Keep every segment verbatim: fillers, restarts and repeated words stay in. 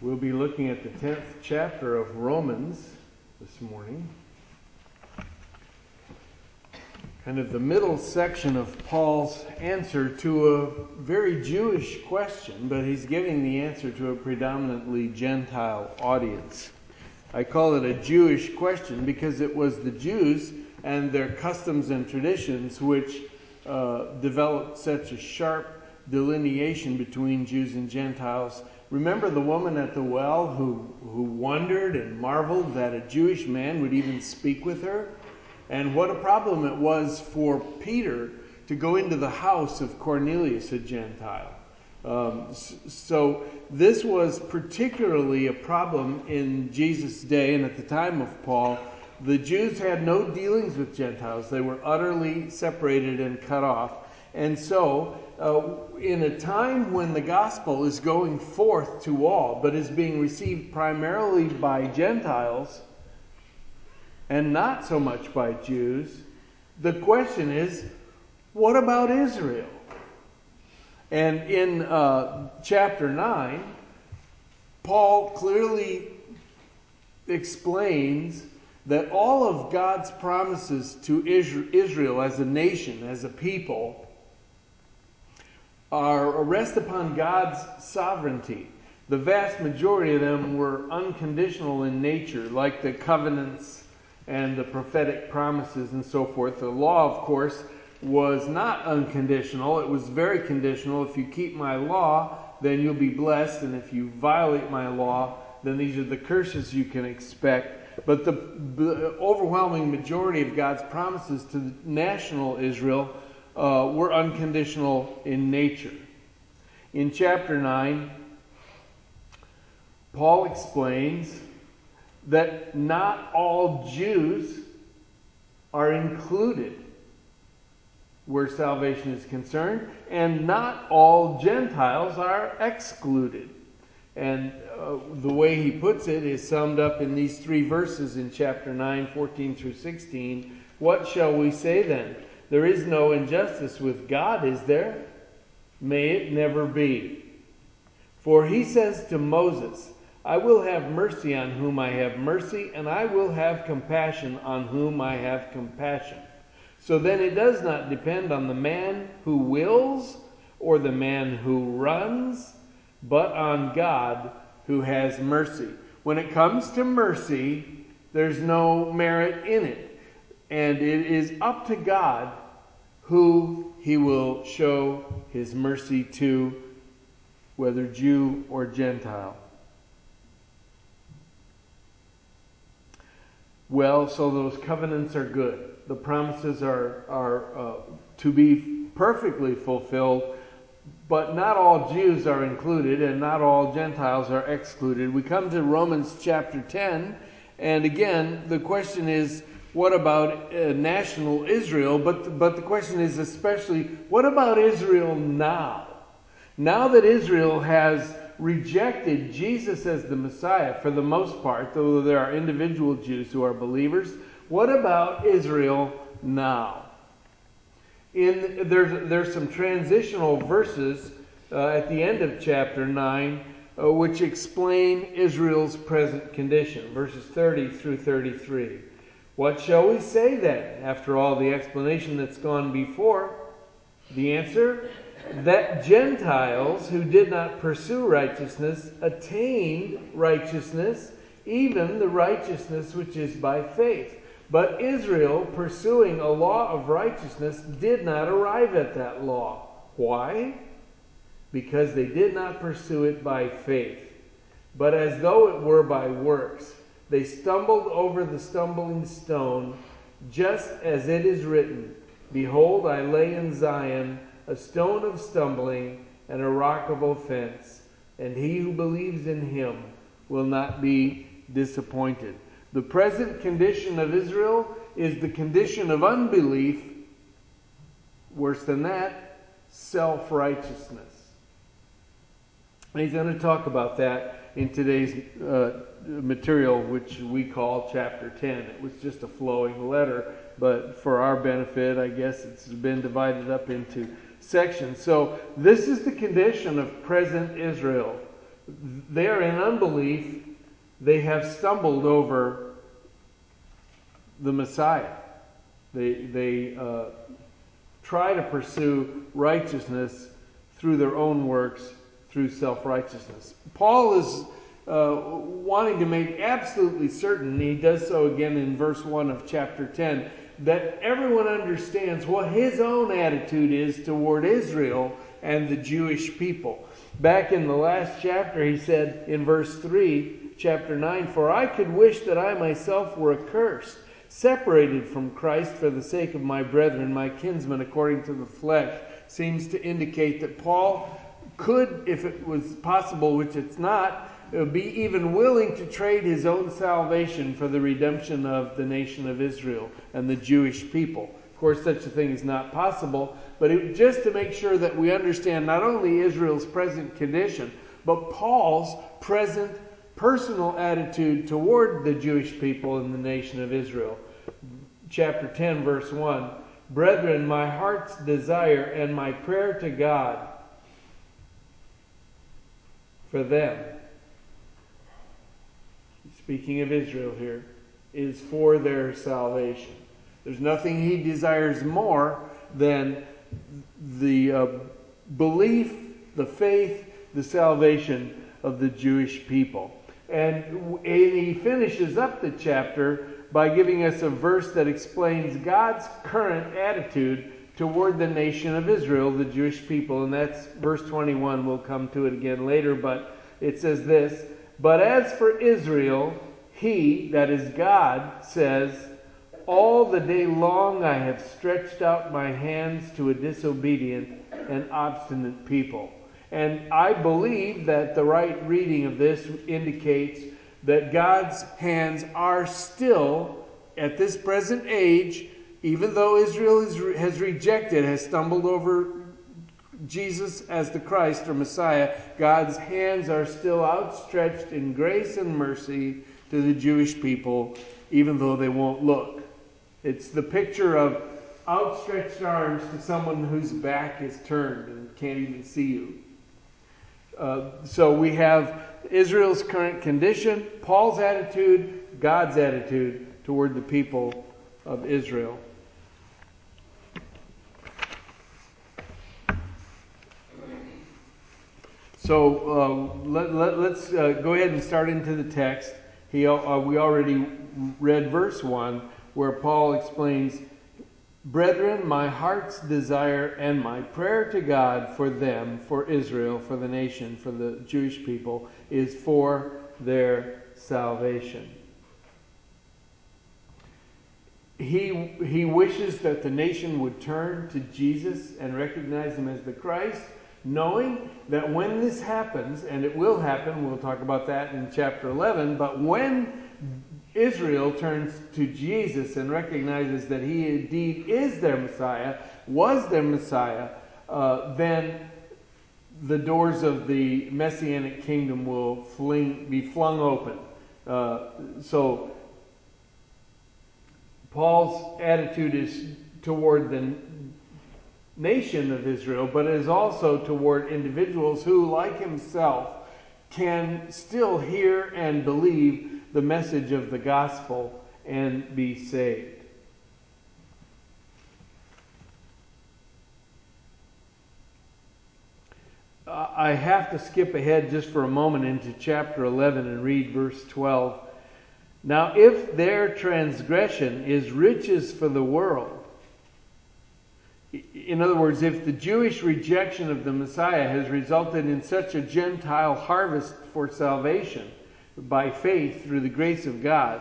We'll be looking at the tenth chapter of Romans this morning. Kind of the middle section of Paul's answer to a very Jewish question, but he's giving the answer to a predominantly Gentile audience. I call it a Jewish question because it was the Jews and their customs and traditions which uh, developed such a sharp delineation between Jews and Gentiles. Remember the woman at the well who, who wondered and marveled that a Jewish man would even speak with her? And what a problem it was for Peter to go into the house of Cornelius, a Gentile. Um, so this was particularly a problem in Jesus' day and at the time of Paul. The Jews had no dealings with Gentiles. They were utterly separated and cut off. And so, uh, in a time when the gospel is going forth to all, but is being received primarily by Gentiles, and not so much by Jews, the question is, what about Israel? And in uh, chapter nine, Paul clearly explains that all of God's promises to Israel as a nation, as a people, are rest upon God's sovereignty. The vast majority of them were unconditional in nature, like the covenants and the prophetic promises and so forth. The law, of course, was not unconditional. It was very conditional. If you keep my law, then you'll be blessed. And if you violate my law, then these are the curses you can expect. But the, the overwhelming majority of God's promises to national Israel uh, were unconditional in nature. In chapter nine, Paul explains that not all Jews are included where salvation is concerned, and not all Gentiles are excluded. And uh, the way he puts it is summed up in these three verses in chapter nine, fourteen through sixteen. What shall we say then? There is no injustice with God, is there? May it never be. For he says to Moses, I will have mercy on whom I have mercy, and I will have compassion on whom I have compassion. So then it does not depend on the man who wills or the man who runs, but on God who has mercy. When it comes to mercy, there's no merit in it. And it is up to God who he will show his mercy to, whether Jew or Gentile. Well, so those covenants are good. The promises are, are uh, to be perfectly fulfilled, but not all Jews are included and not all Gentiles are excluded. We come to Romans chapter ten, and again, the question is, what about uh, national Israel? But, but the question is especially, what about Israel now? Now that Israel has rejected Jesus as the Messiah for the most part, though there are individual Jews who are believers, what about Israel now? In there's there's some transitional verses uh, at the end of chapter nine uh, which explain Israel's present condition, verses thirty through thirty-three. What shall we say then, after all the explanation that's gone before? The answer, that Gentiles who did not pursue righteousness attained righteousness, even the righteousness which is by faith. But Israel, pursuing a law of righteousness, did not arrive at that law. Why? Because they did not pursue it by faith, but as though it were by works. They stumbled over the stumbling stone, just as it is written, Behold, I lay in Zion a stone of stumbling and a rock of offense, and he who believes in him will not be disappointed. The present condition of Israel is the condition of unbelief. Worse than that, self-righteousness. And he's going to talk about that in today's uh, material, which we call chapter ten. It was just a flowing letter, but for our benefit, I guess it's been divided up into sections. So this is the condition of present Israel. They're in unbelief. They have stumbled over the Messiah. They, they uh, try to pursue righteousness through their own works, through self-righteousness. Paul is uh, wanting to make absolutely certain, and he does so again in verse one of chapter ten, that everyone understands what his own attitude is toward Israel and the Jewish people. Back in the last chapter, he said in verse three, chapter nine, "For I could wish that I myself were accursed, separated from Christ for the sake of my brethren, my kinsmen according to the flesh," seems to indicate that Paul could, if it was possible, which it's not, be even willing to trade his own salvation for the redemption of the nation of Israel and the Jewish people. Of course, such a thing is not possible, but it, just to make sure that we understand not only Israel's present condition, but Paul's present personal attitude toward the Jewish people and the nation of Israel. Chapter ten, verse one, "Brethren, my heart's desire and my prayer to God for them," speaking of Israel here, "is for their salvation." There's nothing he desires more than the uh, belief, the faith, the salvation of the Jewish people. And, and he finishes up the chapter by giving us a verse that explains God's current attitude toward the nation of Israel, the Jewish people. And that's verse twenty-one. We'll come to it again later, but it says this, "But as for Israel, he," that is God, "says, all the day long I have stretched out my hands to a disobedient and obstinate people." And I believe that the right reading of this indicates that God's hands are still, at this present age, even though Israel is, has rejected, has stumbled over Jesus as the Christ or Messiah, God's hands are still outstretched in grace and mercy to the Jewish people, even though they won't look. It's the picture of outstretched arms to someone whose back is turned and can't even see you. Uh, so we have Israel's current condition, Paul's attitude, God's attitude toward the people of Israel. So uh, let, let, let's uh, go ahead and start into the text. He, uh, we already read verse one, where Paul explains, "Brethren, my heart's desire and my prayer to God for them, for Israel, for the nation, for the Jewish people, is for their salvation." He, he wishes that the nation would turn to Jesus and recognize him as the Christ, knowing that when this happens, and it will happen, we'll talk about that in chapter eleven, but when Israel turns to Jesus and recognizes that he indeed is their Messiah, was their Messiah, uh, then the doors of the Messianic kingdom will fling, be flung open. Uh, so Paul's attitude is toward the nation of Israel, but is also toward individuals who, like himself, can still hear and believe the message of the gospel and be saved. Uh, I have to skip ahead just for a moment into chapter eleven and read verse twelve. "Now if their transgression is riches for the world," in other words, if the Jewish rejection of the Messiah has resulted in such a Gentile harvest for salvation by faith through the grace of God,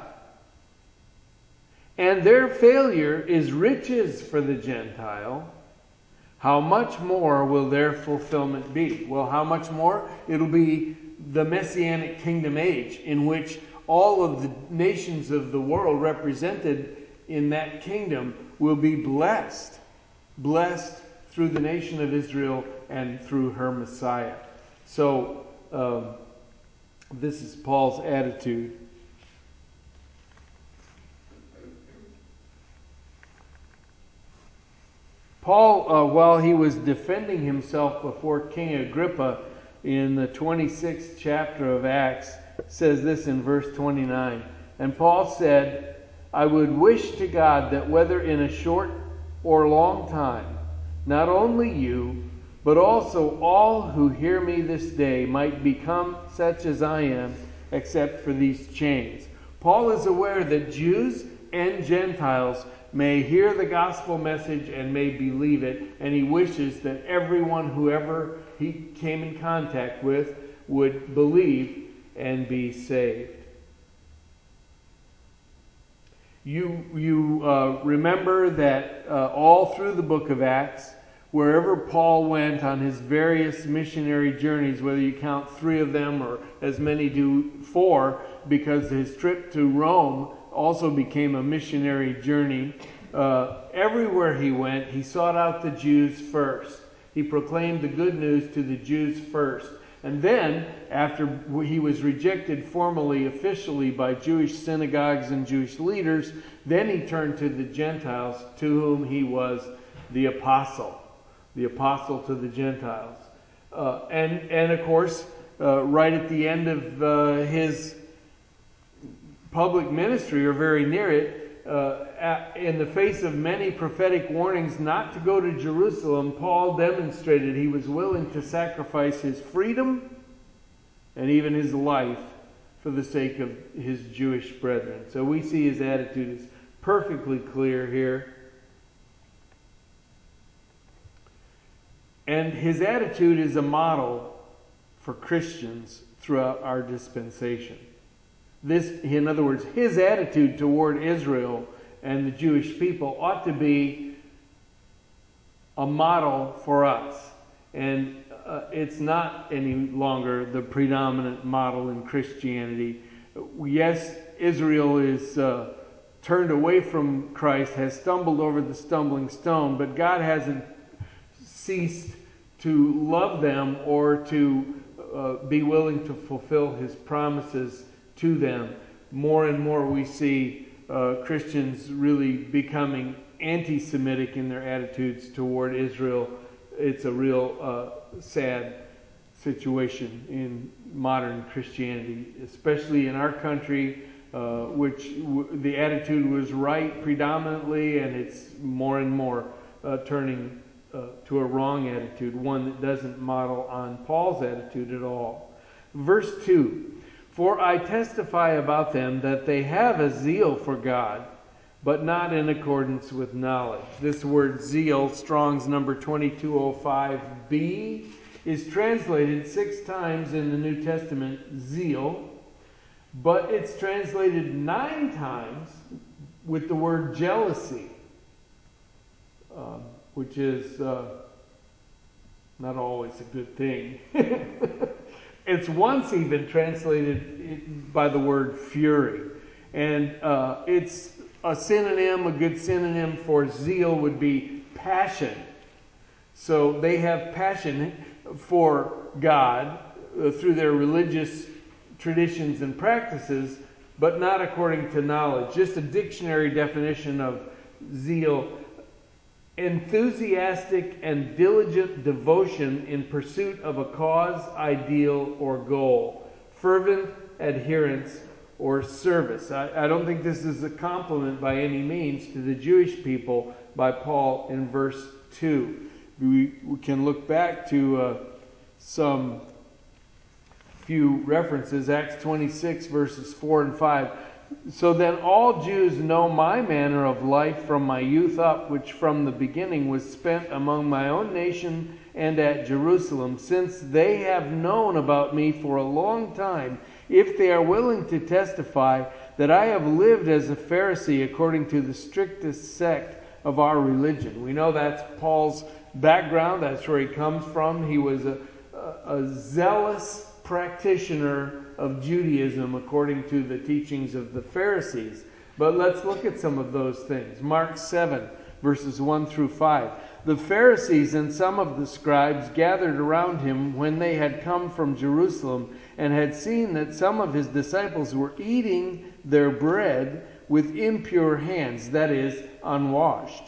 and their failure is riches for the Gentile, how much more will their fulfillment be? Well, how much more? It'll be the Messianic kingdom age, in which all of the nations of the world represented in that kingdom will be blessed. Blessed through the nation of Israel and through her Messiah. So, um, this is Paul's attitude. Paul, uh, while he was defending himself before King Agrippa, in the twenty-sixth chapter of Acts says this in verse twenty-nine. And Paul said, I would wish to God that whether in a short or long time, not only you, but also all who hear me this day might become such as I am, except for these chains. Paul is aware that Jews and Gentiles may hear the gospel message and may believe it, and he wishes that everyone, whoever he came in contact with, would believe and be saved. You, you uh, remember that uh, all through the book of Acts, wherever Paul went on his various missionary journeys, whether you count three of them or as many do four, because his trip to Rome also became a missionary journey. Uh, everywhere he went, he sought out the Jews first. He proclaimed the good news to the Jews first. And then, after he was rejected formally, officially by Jewish synagogues and Jewish leaders, then he turned to the Gentiles, to whom he was the apostle. The apostle to the Gentiles. Uh, and, and of course, uh, right at the end of uh, his public ministry, or very near it, uh, at, in the face of many prophetic warnings not to go to Jerusalem, Paul demonstrated he was willing to sacrifice his freedom and even his life for the sake of his Jewish brethren. So we see his attitude is perfectly clear here. And his attitude is a model for Christians throughout our dispensation. This, in other words, his attitude toward Israel and the Jewish people ought to be a model for us. And uh, it's not any longer the predominant model in Christianity. Yes, Israel is uh, turned away from Christ, has stumbled over the stumbling stone, but God hasn't ceased to love them or to uh, be willing to fulfill his promises to them. More and more we see uh, Christians really becoming anti-Semitic in their attitudes toward Israel. It's a real uh, sad situation in modern Christianity, especially in our country, uh, which w- the attitude was right predominantly, and it's more and more uh, turning uh, to a wrong attitude, one that doesn't model on Paul's attitude at all. Verse two, for I testify about them that they have a zeal for God, but not in accordance with knowledge. This word zeal, Strong's number twenty-two oh five b, is translated six times in the New Testament, zeal, but it's translated nine times with the word jealousy, uh, which is uh, not always a good thing. It's once even translated by the word fury. And uh, it's a synonym, a good synonym for zeal would be passion. So they have passion for God uh, through their religious traditions and practices, but not according to knowledge. Just a dictionary definition of zeal: enthusiastic and diligent devotion in pursuit of a cause, ideal, or goal. Fervent adherence or service. I, I don't think this is a compliment by any means to the Jewish people by Paul in verse two. We, we can look back to uh, some few references. Acts twenty-six verses four and five. So then all Jews know my manner of life from my youth up, which from the beginning was spent among my own nation and at Jerusalem, since they have known about me for a long time, if they are willing to testify that I have lived as a Pharisee according to the strictest sect of our religion. We know that's Paul's background. That's where he comes from. He was a, a, a zealous practitioner of Judaism according to the teachings of the Pharisees. But let's look at some of those things. Mark seven, verses one through five. The Pharisees and some of the scribes gathered around him when they had come from Jerusalem and had seen that some of his disciples were eating their bread with impure hands, that is, unwashed.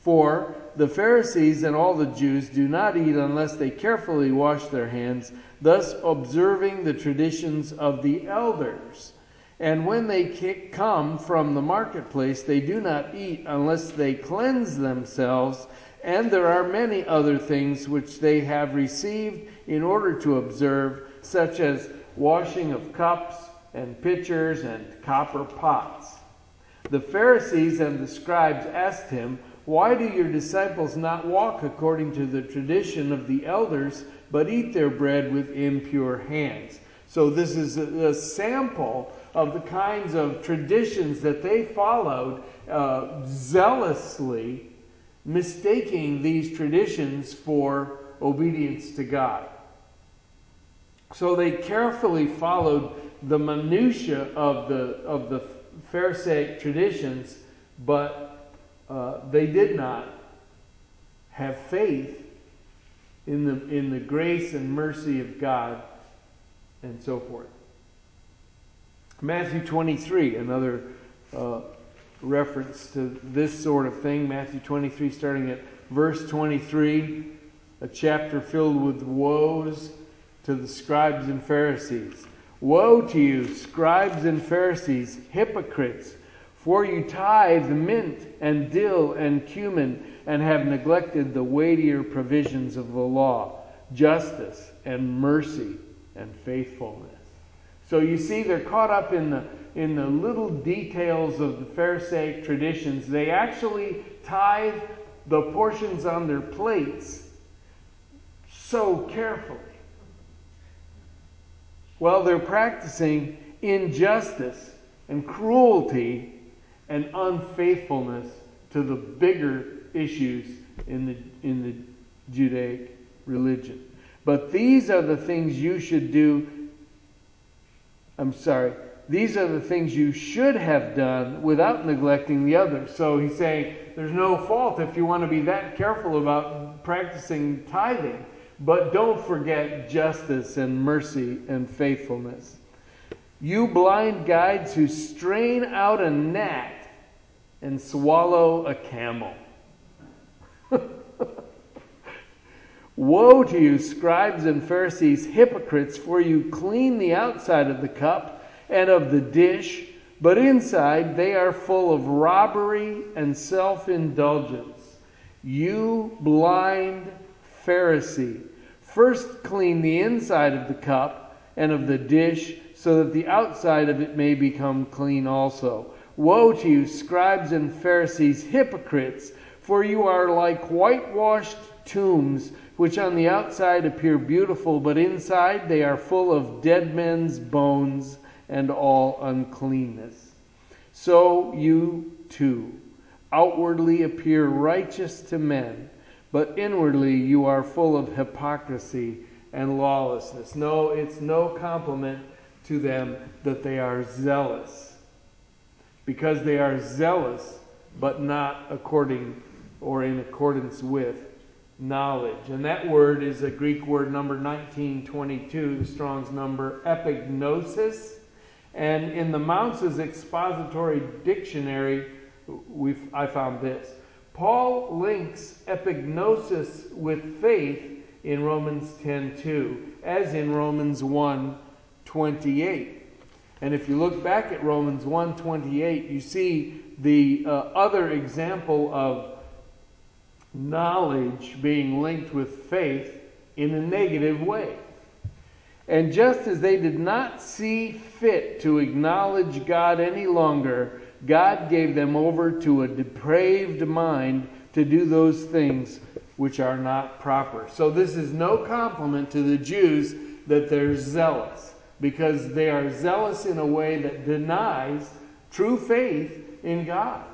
For the Pharisees and all the Jews do not eat unless they carefully wash their hands, thus observing the traditions of the elders. And when they come from the marketplace, they do not eat unless they cleanse themselves. And there are many other things which they have received in order to observe, such as washing of cups and pitchers and copper pots. The Pharisees and the scribes asked him, "Why do your disciples not walk according to the tradition of the elders, but eat their bread with impure hands?" So this is a, a sample of the kinds of traditions that they followed uh, zealously, mistaking these traditions for obedience to God. So they carefully followed the minutiae of the of the Pharisaic traditions, but uh, they did not have faith in the in the grace and mercy of God, and so forth. Matthew twenty-three, another uh, reference to this sort of thing. Matthew twenty-three, starting at verse twenty-three, a chapter filled with woes to the scribes and Pharisees. "Woe to you, scribes and Pharisees, hypocrites! For you tithe mint and dill and cumin, and have neglected the weightier provisions of the law, justice and mercy and faithfulness." So you see, they're caught up in the in the little details of the Pharisaic traditions. They actually tithe the portions on their plates so carefully. Well, they're practicing injustice and cruelty and unfaithfulness to the bigger issues in the in the Judaic religion. But these are the things you should do. I'm sorry. These are the things you should have done without neglecting the others. So he's saying there's no fault if you want to be that careful about practicing tithing. But don't forget justice and mercy and faithfulness. "You blind guides who strain out a gnat and swallow a camel." "Woe to you, scribes and Pharisees, hypocrites, for you clean the outside of the cup and of the dish, but inside they are full of robbery and self-indulgence. You blind Pharisee, first clean the inside of the cup and of the dish, so that the outside of it may become clean also. Woe to you, scribes and Pharisees, hypocrites, for you are like whitewashed tombs, which on the outside appear beautiful, but inside they are full of dead men's bones and all uncleanness. So you too outwardly appear righteous to men, but inwardly you are full of hypocrisy and lawlessness." No, it's no compliment to them that they are zealous, because they are zealous, but not according or in accordance with knowledge. And that word is a Greek word number nineteen twenty-two, the Strong's number, epignosis. And in the Mounce's Expository Dictionary, we've, I found this. Paul links epignosis with faith in Romans ten two, as in Romans one twenty-eight. And if you look back at Romans one twenty-eight, you see the uh, other example of knowledge being linked with faith in a negative way. "And just as they did not see fit to acknowledge God any longer, God gave them over to a depraved mind to do those things which are not proper." So this is no compliment to the Jews that they're zealous, because they are zealous in a way that denies true faith in God.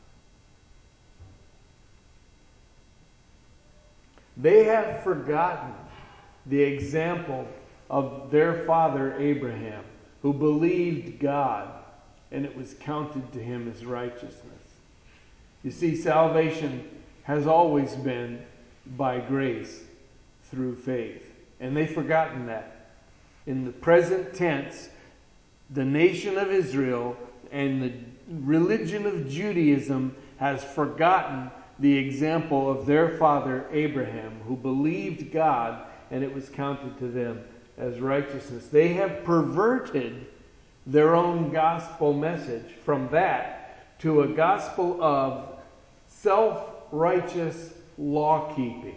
They have forgotten the example of their father Abraham, who believed God, and it was counted to him as righteousness. You see, salvation has always been by grace through faith. And they've forgotten that. In the present tense, the nation of Israel and the religion of Judaism has forgotten the example of their father Abraham, who believed God and it was counted to them as righteousness. They have perverted their own gospel message from that to a gospel of self-righteous law-keeping.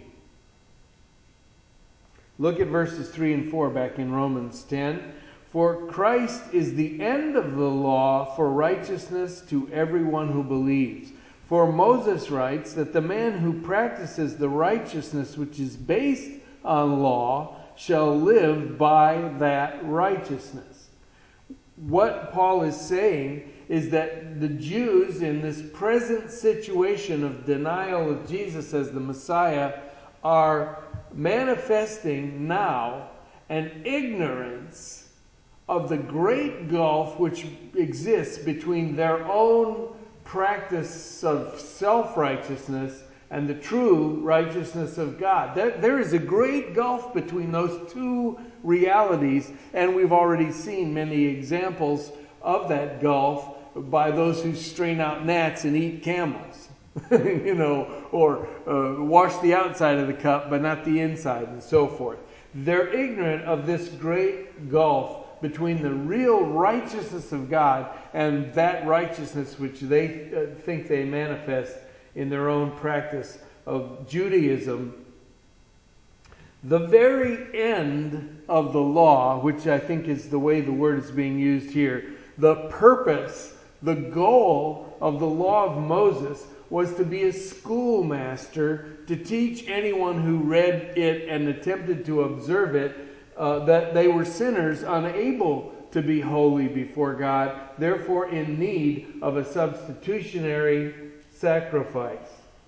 Look at verses three and four back in Romans ten. For Christ is the end of the law for righteousness to everyone who believes. For Moses writes that the man who practices the righteousness which is based on law shall live by that righteousness. What Paul is saying is that the Jews, in this present situation of denial of Jesus as the Messiah, are manifesting now an ignorance of the great gulf which exists between their own practice of self-righteousness and the true righteousness of God. That, there is a great gulf between those two realities, and we've already seen many examples of that gulf by those who strain out gnats and eat camels, you know, or uh, wash the outside of the cup but not the inside, and so forth. They're ignorant of this great gulf between the real righteousness of God and that righteousness which they uh, think they manifest in their own practice of Judaism. The very end of the law, which I think is the way the word is being used here, the purpose, the goal of the law of Moses was to be a schoolmaster, to teach anyone who read it and attempted to observe it uh, that they were sinners, unable to be holy before God, therefore in need of a substitutionary sacrifice.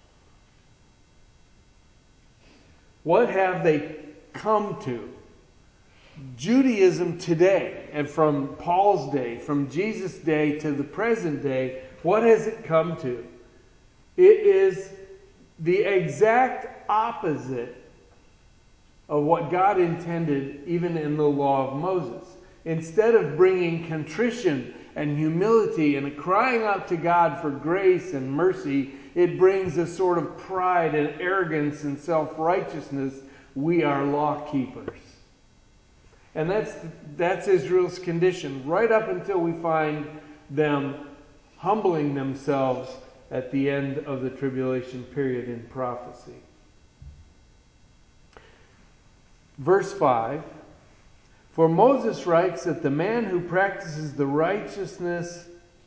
What have they come to? Judaism today, and from Paul's day, from Jesus' day to the present day, what has it come to? It is the exact opposite of what God intended even in the law of Moses. Instead of bringing contrition and humility and a crying out to God for grace and mercy, it brings a sort of pride and arrogance and self-righteousness. We are law keepers. And that's, that's Israel's condition, right up until we find them humbling themselves at the end of the tribulation period in prophecy. Verse five, for Moses writes that the man who practices the righteousness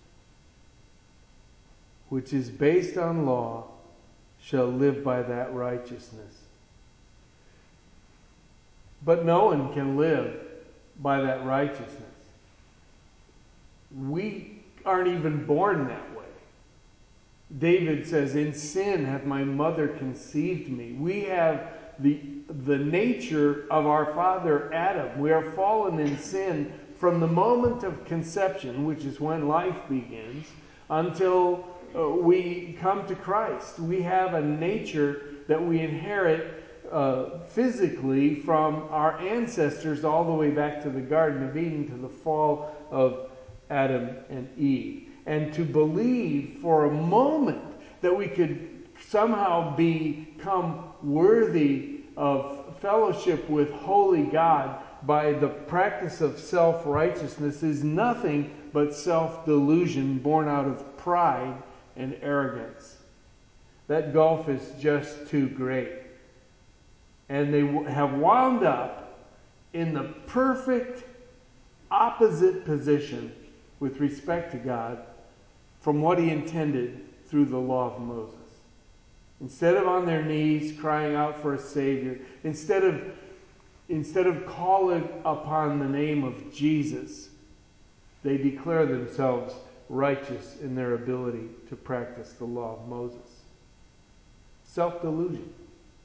which is based on law shall live by that righteousness. But no one can live by that righteousness. We aren't even born that way. David says, in sin hath my mother conceived me. We have the, the nature of our father Adam. We are fallen in sin from the moment of conception, which is when life begins, until uh, we come to Christ. We have a nature that we inherit uh, physically from our ancestors all the way back to the Garden of Eden, to the fall of Adam and Eve. And to believe for a moment that we could somehow become worthy of fellowship with holy God by the practice of self-righteousness is nothing but self-delusion born out of pride and arrogance. That gulf is just too great. And they have wound up in the perfect opposite position with respect to God from what he intended through the law of Moses. Instead of on their knees crying out for a Savior, instead of, instead of calling upon the name of Jesus, they declare themselves righteous in their ability to practice the law of Moses. Self-delusion.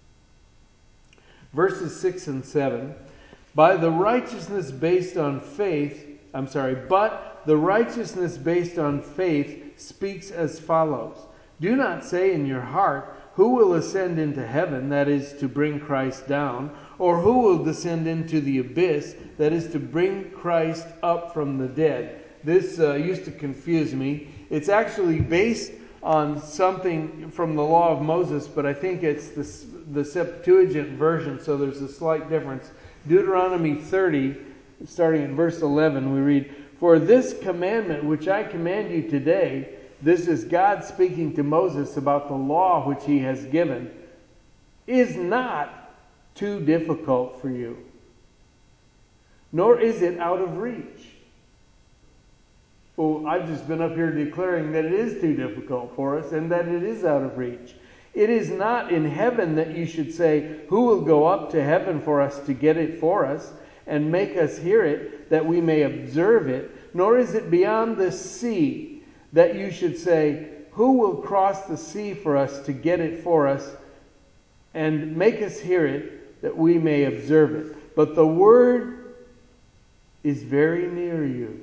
Verses six and seven, by the righteousness based on faith, I'm sorry, but the righteousness based on faith speaks as follows. Do not say in your heart, who will ascend into heaven, that is to bring Christ down, or who will descend into the abyss, that is to bring Christ up from the dead. This uh, used to confuse me. It's actually based on something from the law of Moses, but I think it's the, the Septuagint version, so there's a slight difference. Deuteronomy thirty, starting in verse eleven, we read, "For this commandment which I command you today," this is God speaking to Moses about the law which he has given, "is not too difficult for you, nor is it out of reach." Well, I've just been up here declaring that it is too difficult for us and that it is out of reach. "It is not in heaven that you should say, 'Who will go up to heaven for us to get it for us and make us hear it, that we may observe it?' Nor is it beyond the sea that you should say, 'Who will cross the sea for us to get it for us and make us hear it, that we may observe it?' But the word is very near you,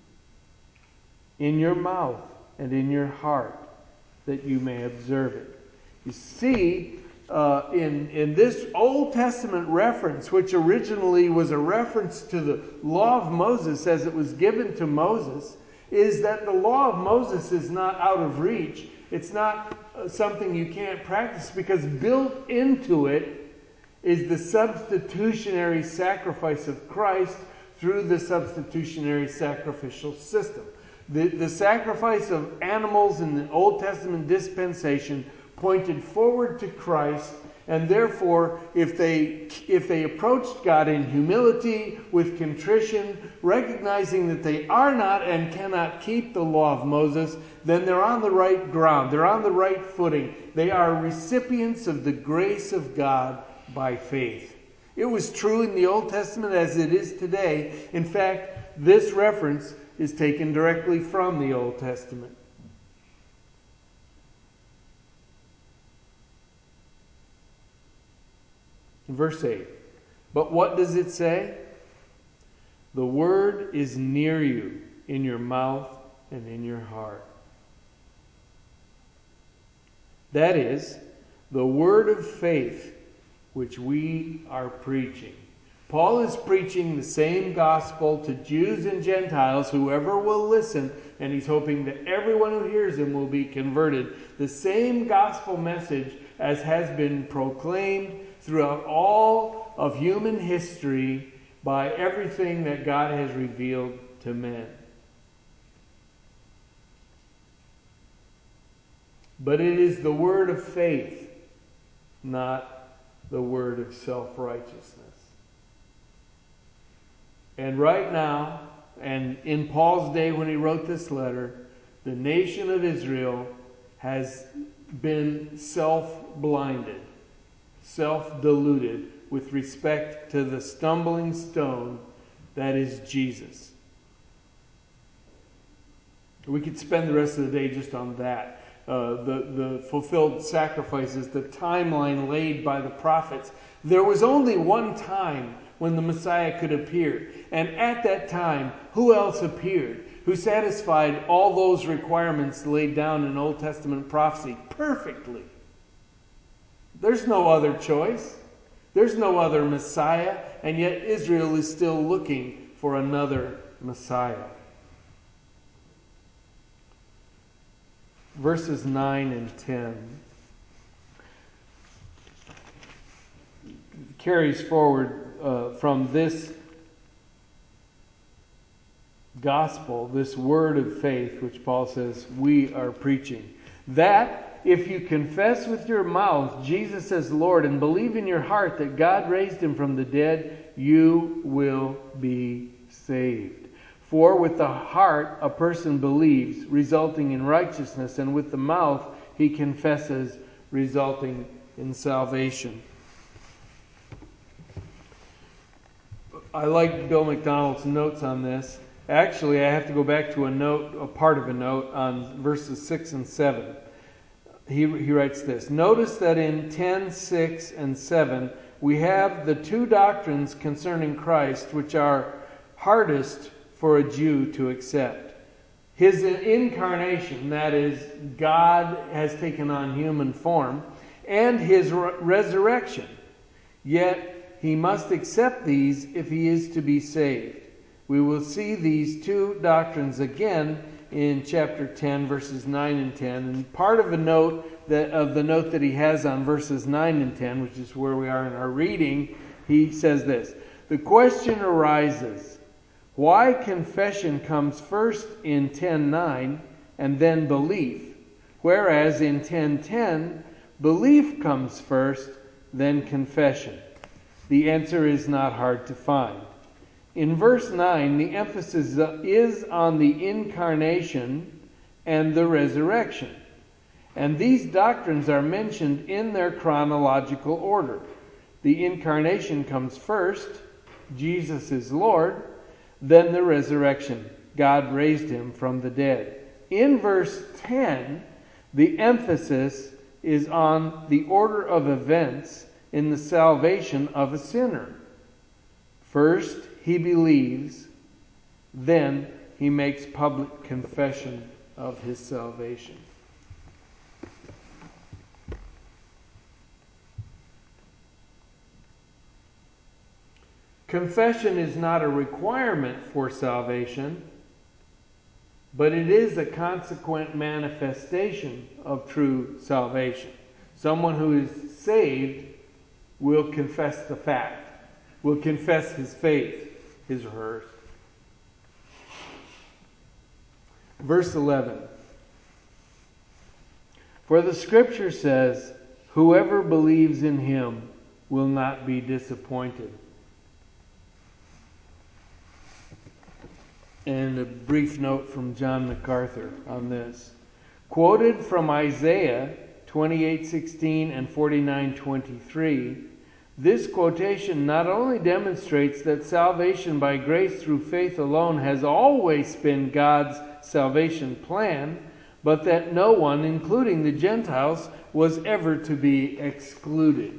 in your mouth and in your heart, that you may observe it." You see, uh, in, in this Old Testament reference, which originally was a reference to the law of Moses as it was given to Moses, is that the law of Moses is not out of reach. It's not something you can't practice, because built into it is the substitutionary sacrifice of Christ through the substitutionary sacrificial system. The, the sacrifice of animals in the Old Testament dispensation pointed forward to Christ, and therefore, if they if they approached God in humility, with contrition, recognizing that they are not and cannot keep the law of Moses, then they're on the right ground. They're on the right footing. They are recipients of the grace of God by faith. It was true in the Old Testament as it is today. In fact, this reference is taken directly from the Old Testament. Verse eight. But what does it say? "The word is near you, in your mouth and in your heart." That is, the word of faith which we are preaching. Paul is preaching the same gospel to Jews and Gentiles, whoever will listen, and he's hoping that everyone who hears him will be converted. The same gospel message as has been proclaimed throughout all of human history by everything that God has revealed to men. But it is the word of faith, not the word of self-righteousness. And right now, and in Paul's day when he wrote this letter, the nation of Israel has been self-blinded, self-deluded with respect to the stumbling stone that is Jesus. We could spend the rest of the day just on that. Uh, the, the fulfilled sacrifices, the timeline laid by the prophets. There was only one time when the Messiah could appear. And at that time, who else appeared? Who satisfied all those requirements laid down in Old Testament prophecy perfectly? There's no other choice. There's no other Messiah. And yet Israel is still looking for another Messiah. Verses nine and ten carries forward uh, from this gospel, this word of faith, which Paul says we are preaching. That if you confess with your mouth Jesus as Lord and believe in your heart that God raised him from the dead, you will be saved. For with the heart a person believes, resulting in righteousness, and with the mouth he confesses, resulting in salvation. I like Bill McDonald's notes on this. Actually, I have to go back to a note, a part of a note on verses six and seven. He, he writes this: "Notice that in ten, six, and seven we have the two doctrines concerning Christ which are hardest for a Jew to accept. His incarnation, that is, God has taken on human form, and his re- resurrection. Yet he must accept these if he is to be saved. We will see these two doctrines again in chapter ten, verses nine and ten. And part of a note that of the note that he has on verses nine and ten, which is where we are in our reading, he says this: the question arises, why confession comes first in ten nine and then belief, whereas in ten ten belief comes first, then confession? The answer is not hard to find. In verse nine, the emphasis is on the incarnation and the resurrection. And these doctrines are mentioned in their chronological order. The incarnation comes first, Jesus is Lord, then the resurrection, God raised him from the dead. In verse ten, the emphasis is on the order of events in the salvation of a sinner. First, he believes, then he makes public confession of his salvation. Confession is not a requirement for salvation, but it is a consequent manifestation of true salvation. Someone who is saved will confess the fact, will confess his faith, his or hers. Verse eleven. For the scripture says, whoever believes in him will not be disappointed. And a brief note from John MacArthur on this. Quoted from Isaiah twenty-eight sixteen and forty-nine twenty-three, this quotation not only demonstrates that salvation by grace through faith alone has always been God's salvation plan, but that no one, including the Gentiles, was ever to be excluded.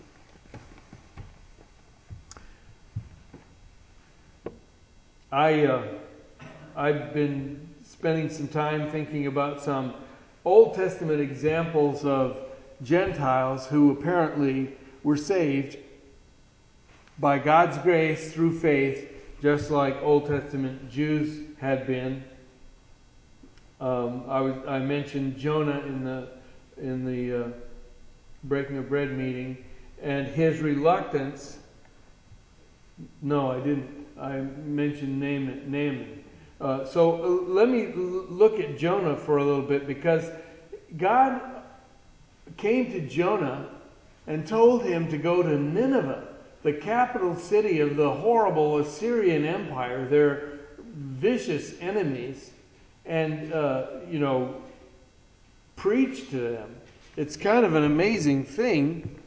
I, uh, I've been spending some time thinking about some Old Testament examples of Gentiles who apparently were saved by God's grace through faith, just like Old Testament Jews had been. Um, I was I mentioned Jonah in the in the uh, breaking of bread meeting, and his reluctance. No, I didn't. I mentioned Naaman. Naaman. Uh, so uh, let me l- look at Jonah for a little bit, because God came to Jonah and told him to go to Nineveh, the capital city of the horrible Assyrian Empire, their vicious enemies, and, uh, you know, preach to them. It's kind of an amazing thing.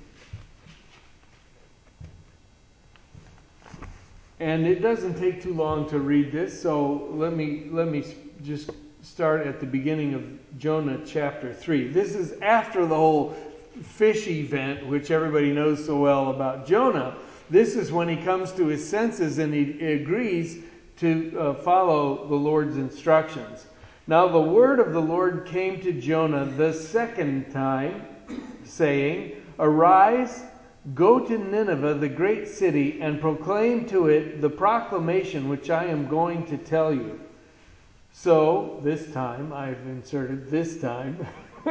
And it doesn't take too long to read this, so let me let me just start at the beginning of Jonah chapter three. This is after the whole fish event, which everybody knows so well about Jonah. This is when he comes to his senses and he agrees to uh, follow the Lord's instructions. Now the word of the Lord came to Jonah the second time, saying, Arise, go to Nineveh, the great city, and proclaim to it the proclamation which I am going to tell you. So, this time, I've inserted this time,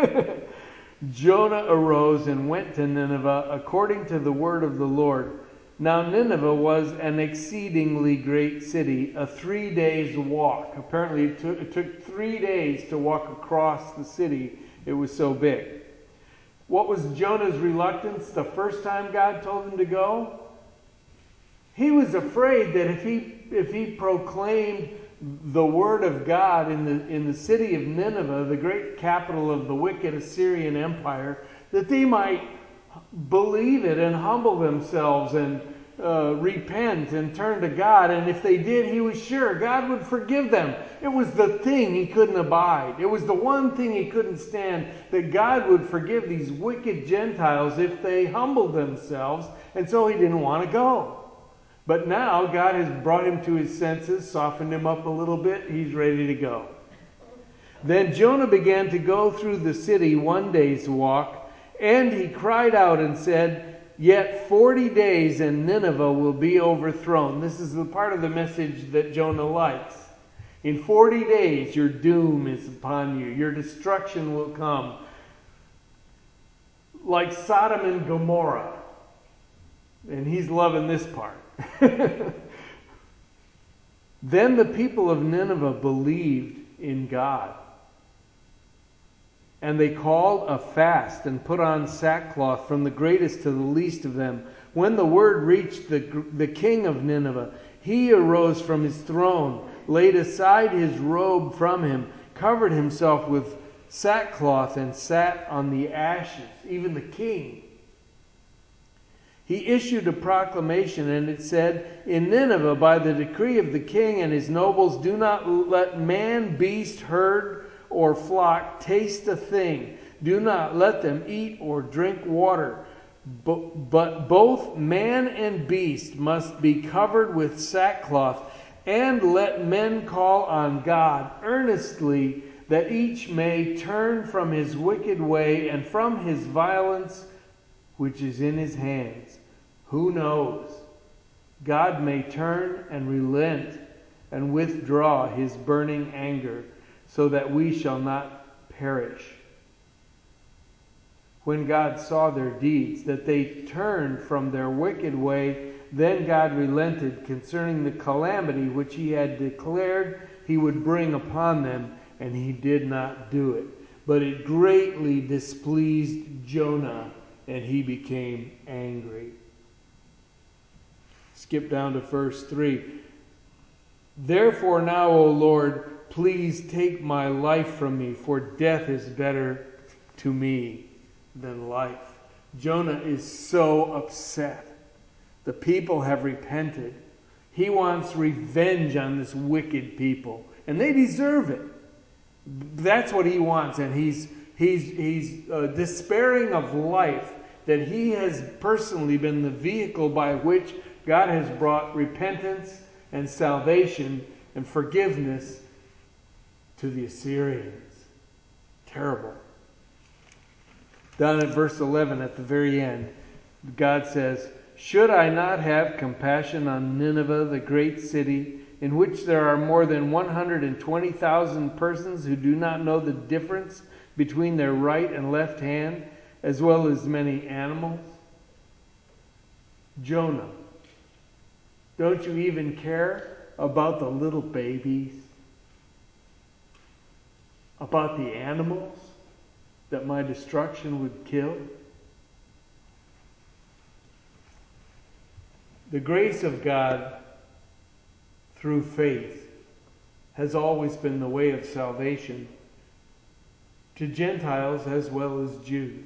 Jonah arose and went to Nineveh according to the word of the Lord. Now Nineveh was an exceedingly great city, a three days walk. Apparently it took, it took three days to walk across the city. It was so big. What was Jonah's reluctance the first time God told him to go? He was afraid that if he if he proclaimed the word of God in the in the city of Nineveh, the great capital of the wicked Assyrian Empire, that they might believe it and humble themselves and uh, repent and turn to God. And if they did, he was sure God would forgive them. It was the thing he couldn't abide. It was the one thing he couldn't stand, that God would forgive these wicked Gentiles if they humbled themselves. And so he didn't want to go. But now God has brought him to his senses, softened him up a little bit. He's ready to go. Then Jonah began to go through the city one day's walk, and he cried out and said, Yet forty days and Nineveh will be overthrown. This is the part of the message that Jonah likes. In forty days your doom is upon you. Your destruction will come. Like Sodom and Gomorrah. And he's loving this part. Then the people of Nineveh believed in God. And they called a fast and put on sackcloth from the greatest to the least of them. When the word reached the, the king of Nineveh, he arose from his throne, laid aside his robe from him, covered himself with sackcloth, and sat on the ashes, even the king. He issued a proclamation, and it said, in Nineveh, by the decree of the king and his nobles, do not let man, beast, herd, or flock taste a thing. Do not let them eat or drink water. But, but both man and beast must be covered with sackcloth, and let men call on God earnestly, that each may turn from his wicked way and from his violence which is in his hands. Who knows? God may turn and relent and withdraw his burning anger, so that we shall not perish. When God saw their deeds, that they turned from their wicked way, then God relented concerning the calamity which he had declared he would bring upon them, and he did not do it. But it greatly displeased Jonah, and he became angry. Skip down to verse three. Therefore now, O Lord, please take my life from me, for death is better to me than life. Jonah is so upset. The people have repented. He wants revenge on this wicked people, and they deserve it. That's what he wants, and he's he's he's uh, despairing of life, that he has personally been the vehicle by which God has brought repentance and salvation and forgiveness to the Assyrians. Terrible. Down at verse eleven, at the very end, God says, should I not have compassion on Nineveh, the great city, in which there are more than one hundred twenty thousand persons who do not know the difference between their right and left hand, as well as many animals? Jonah, don't you even care about the little babies? About the animals that my destruction would kill? The grace of God through faith has always been the way of salvation to Gentiles as well as Jews.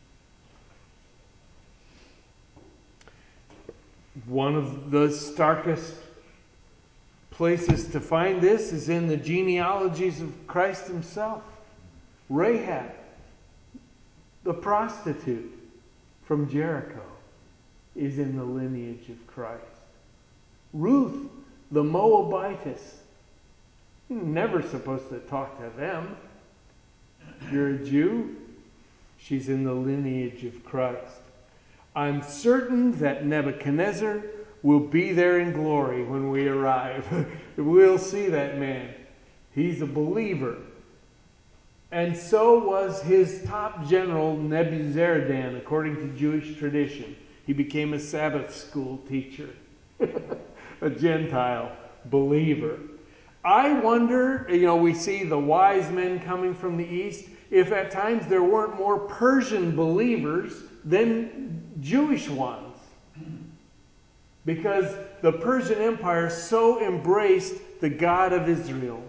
One of the starkest places to find this is in the genealogies of Christ himself. Rahab, the prostitute from Jericho, is in the lineage of Christ. Ruth, the Moabitess, you're never supposed to talk to them. You're a Jew, she's in the lineage of Christ. I'm certain that Nebuchadnezzar will be there in glory when we arrive. We'll see that man. He's a believer. And so was his top general, Nebuzaradan, according to Jewish tradition. He became a Sabbath school teacher, a Gentile believer. I wonder, you know, we see the wise men coming from the east, if at times there weren't more Persian believers than Jewish ones. Because the Persian Empire so embraced the God of Israel.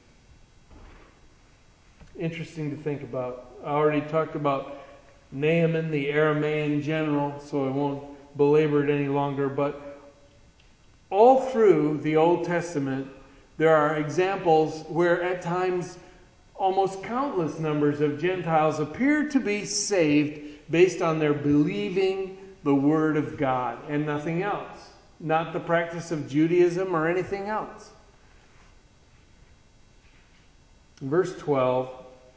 Interesting to think about. I already talked about Naaman, the Aramaean general, so I won't belabor it any longer. But all through the Old Testament, there are examples where at times almost countless numbers of Gentiles appear to be saved based on their believing the Word of God and nothing else. Not the practice of Judaism or anything else. Verse twelve.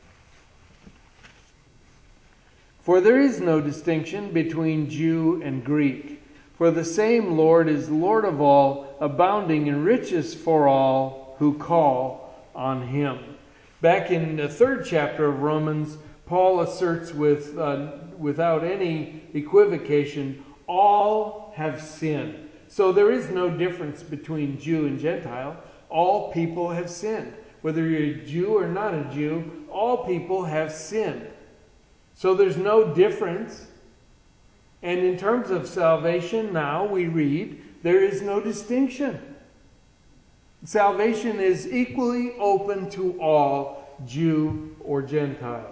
For there is no distinction between Jew and Greek, for the same Lord is Lord of all, abounding in riches for all who call on him. Back in the third chapter of Romans, Paul asserts with uh, without any equivocation, all have sinned. So there is no difference between Jew and Gentile. All people have sinned. Whether you're a Jew or not a Jew, all people have sinned. So there's no difference. And in terms of salvation, now we read, there is no distinction. Salvation is equally open to all, Jew or Gentile.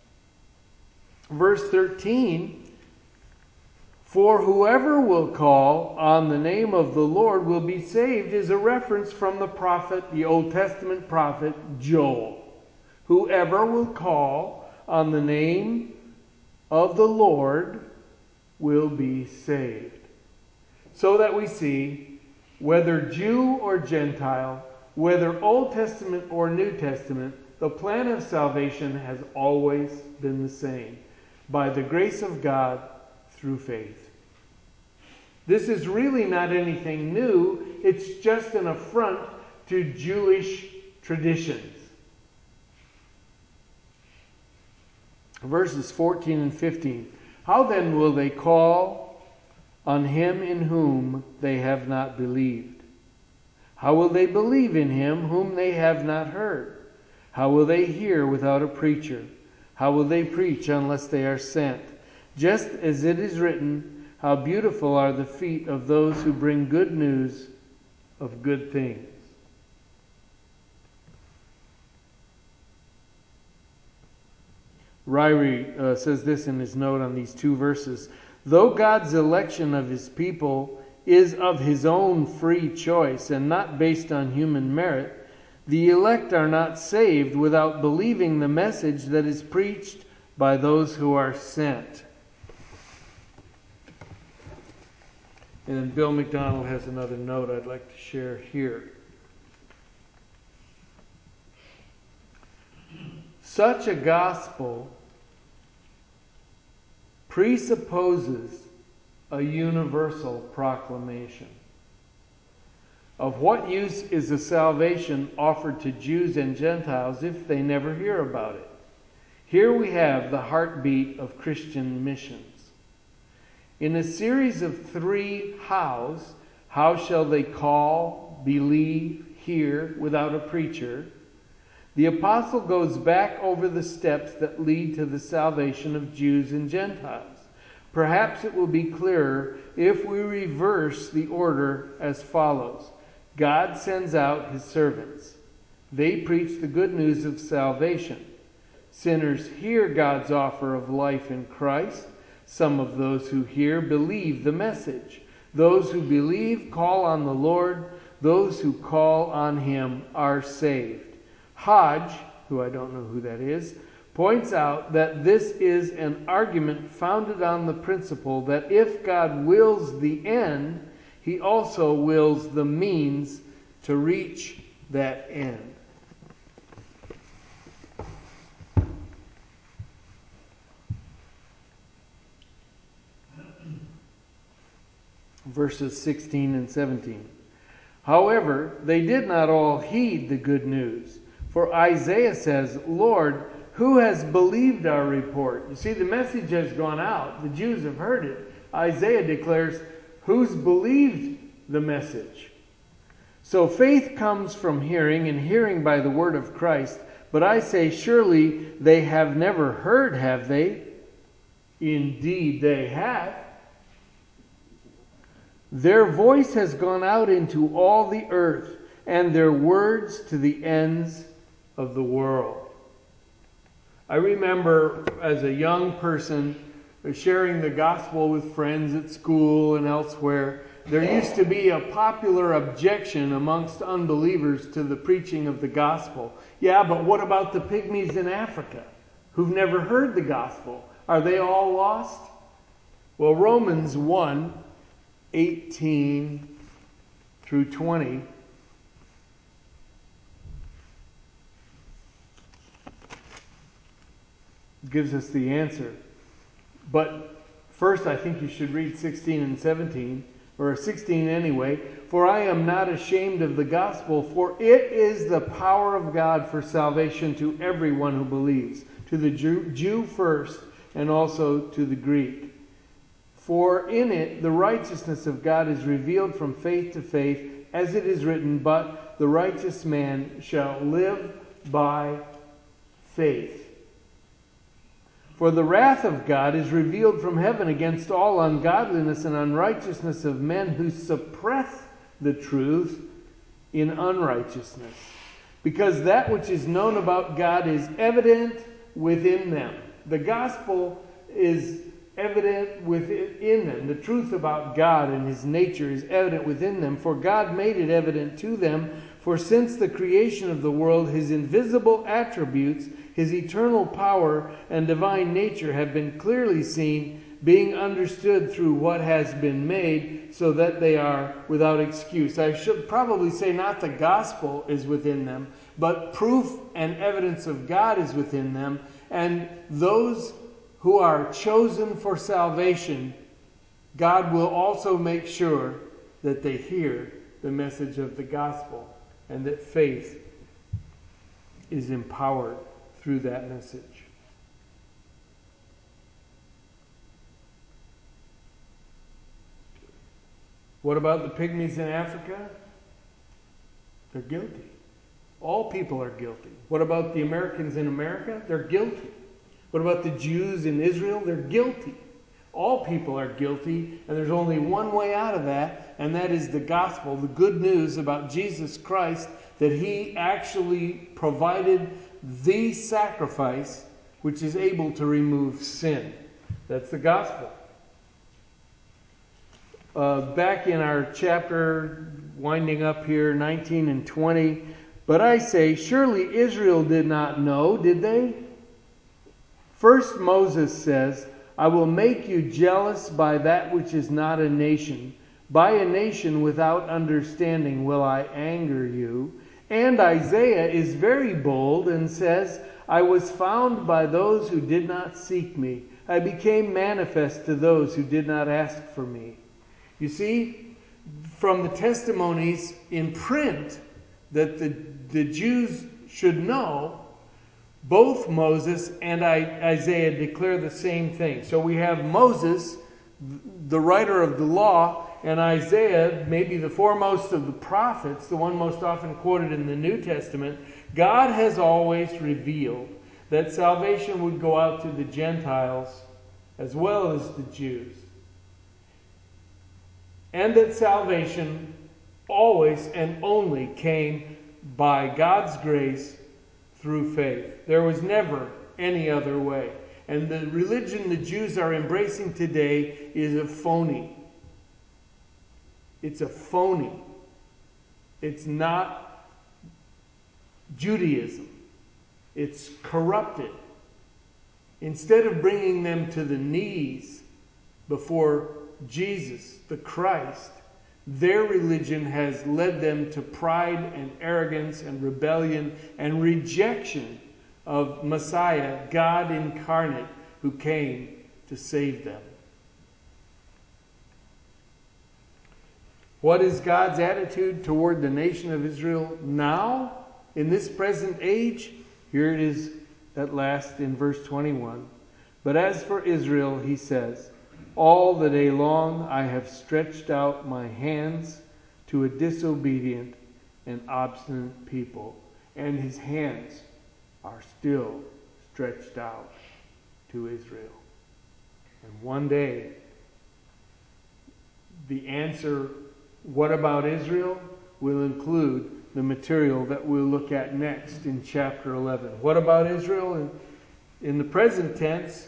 Verse thirteen, for whoever will call on the name of the Lord will be saved, is a reference from the prophet, the Old Testament prophet, Joel. Whoever will call on the name of the Lord will be saved. So that we see, whether Jew or Gentile, whether Old Testament or New Testament, the plan of salvation has always been the same. By the grace of God through faith. This is really not anything new. It's just an affront to Jewish traditions. Verses fourteen and fifteen. How then will they call on him in whom they have not believed? How will they believe in him whom they have not heard? How will they hear without a preacher? How will they preach unless they are sent? Just as it is written, how beautiful are the feet of those who bring good news of good things. Ryrie uh, says this in his note on these two verses. Though God's election of his people is of his own free choice and not based on human merit, the elect are not saved without believing the message that is preached by those who are sent. And Bill McDonald has another note I'd like to share here. Such a gospel presupposes a universal proclamation. Of what use is a salvation offered to Jews and Gentiles if they never hear about it? Here we have the heartbeat of Christian missions. In a series of three hows, how shall they call, believe, hear without a preacher? The apostle goes back over the steps that lead to the salvation of Jews and Gentiles. Perhaps it will be clearer if we reverse the order as follows. God sends out his servants. They preach the good news of salvation. Sinners hear God's offer of life in Christ. Some of those who hear believe the message. Those who believe call on the Lord. Those who call on him are saved. Hodge, who I don't know who that is, points out that this is an argument founded on the principle that if God wills the end, he also wills the means to reach that end. Verses sixteen and seventeen. However, they did not all heed the good news. For Isaiah says, Lord, who has believed our report? You see, the message has gone out. The Jews have heard it. Isaiah declares, who's believed the message? So faith comes from hearing, and hearing by the word of Christ. But I say, surely they have never heard, have they? Indeed they have. Their voice has gone out into all the earth, and their words to the ends of the world. I remember as a young person sharing the gospel with friends at school and elsewhere. There used to be a popular objection amongst unbelievers to the preaching of the gospel. Yeah, but what about the pygmies in Africa who've never heard the gospel? Are they all lost? Well, Romans one, eighteen through twenty gives us the answer. But first, I think you should read sixteen and seventeen. or sixteen anyway. For I am not ashamed of the gospel, for it is the power of God for salvation to everyone who believes, to the Jew, Jew first, and also to the Greek. For in it the righteousness of God is revealed from faith to faith, as it is written, but the righteous man shall live by faith. For the wrath of God is revealed from heaven against all ungodliness and unrighteousness of men who suppress the truth in unrighteousness. Because that which is known about God is evident within them. The gospel is evident within them. The truth about God and His nature is evident within them. For God made it evident to them. For since the creation of the world, His invisible attributes, His eternal power and divine nature have been clearly seen, being understood through what has been made, so that they are without excuse. I should probably say not the gospel is within them, but proof and evidence of God is within them. And those who are chosen for salvation, God will also make sure that they hear the message of the gospel and that faith is empowered through that message. What about the pygmies in Africa? They're guilty. All people are guilty. What about the Americans in America? They're guilty. What about the Jews in Israel? They're guilty. All people are guilty, and there's only one way out of that, and that is the gospel, the good news about Jesus Christ, that He actually provided the sacrifice which is able to remove sin. That's the gospel. Uh, back in our chapter, winding up here, nineteen and twenty, but I say, surely Israel did not know, did they? First Moses says, I will make you jealous by that which is not a nation. By a nation without understanding will I anger you. And Isaiah is very bold and says, I was found by those who did not seek me. I became manifest to those who did not ask for me. You see, from the testimonies in print that the, the Jews should know, both Moses and Isaiah declare the same thing. So we have Moses, the writer of the law, and Isaiah, maybe the foremost of the prophets, the one most often quoted in the New Testament. God has always revealed that salvation would go out to the Gentiles as well as the Jews. And that salvation always and only came by God's grace through faith. There was never any other way. And the religion the Jews are embracing today is a phony. It's a phony. It's not Judaism. It's corrupted. Instead of bringing them to the knees before Jesus, the Christ, their religion has led them to pride and arrogance and rebellion and rejection of Messiah, God incarnate, who came to save them. What is God's attitude toward the nation of Israel now, in this present age? Here it is at last in verse twenty-one. But as for Israel, he says, all the day long I have stretched out my hands to a disobedient and obstinate people, and his hands are still stretched out to Israel. And one day, the answer, what about Israel, will include the material that we'll look at next in chapter eleven. What about Israel? In, in the present tense,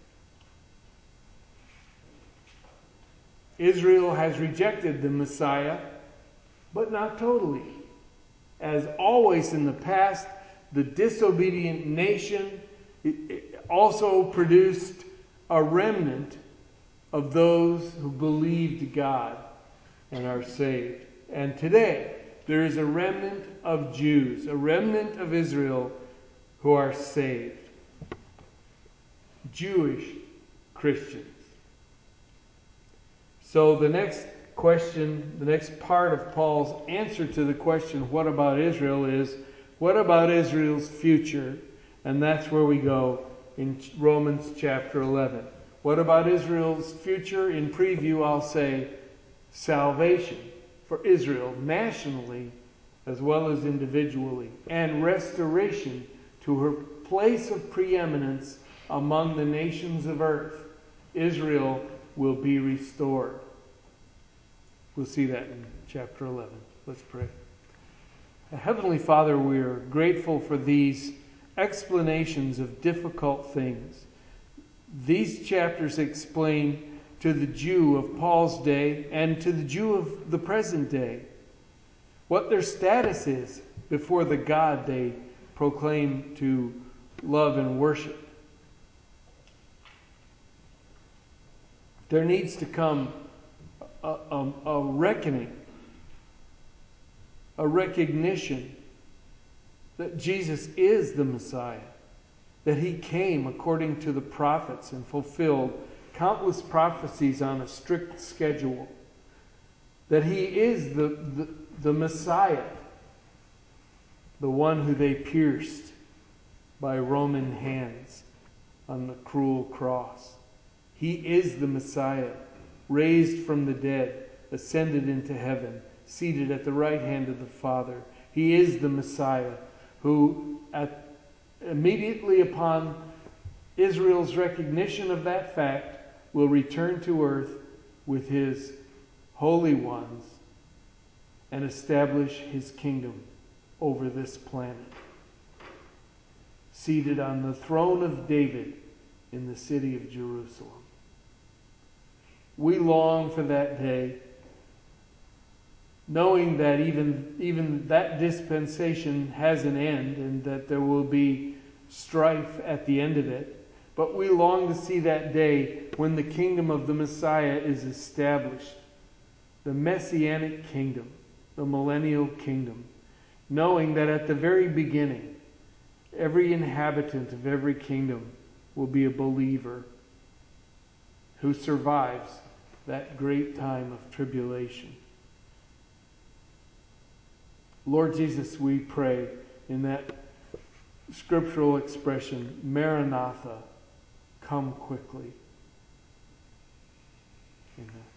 Israel has rejected the Messiah, but not totally. As always in the past, the disobedient nation also produced a remnant of those who believed God and are saved. And today, there is a remnant of Jews, a remnant of Israel who are saved. Jewish Christians. So the next question, the next part of Paul's answer to the question, what about Israel, is, what about Israel's future? And that's where we go in Romans chapter eleven. What about Israel's future? In preview, I'll say salvation for Israel nationally as well as individually, and restoration to her place of preeminence among the nations of earth. Israel will be restored. We'll see that in chapter eleven. Let's pray. Heavenly Father, we are grateful for these explanations of difficult things. These chapters explain to the Jew of Paul's day and to the Jew of the present day what their status is before the God they proclaim to love and worship. There needs to come a, a, a reckoning, a recognition that Jesus is the Messiah, that he came according to the prophets and fulfilled countless prophecies on a strict schedule, that he is the, the, the Messiah, the one who they pierced by Roman hands on the cruel cross. He is the Messiah, raised from the dead, ascended into heaven, seated at the right hand of the Father. He is the Messiah who, at, immediately upon Israel's recognition of that fact, will return to earth with his holy ones and establish his kingdom over this planet, seated on the throne of David in the city of Jerusalem. We long for that day, knowing that even, even that dispensation has an end and that there will be strife at the end of it. But we long to see that day when the kingdom of the Messiah is established, the Messianic kingdom, the millennial kingdom, knowing that at the very beginning, every inhabitant of every kingdom will be a believer who survives that great time of tribulation. Lord Jesus, we pray in that scriptural expression, Maranatha, come quickly. Amen.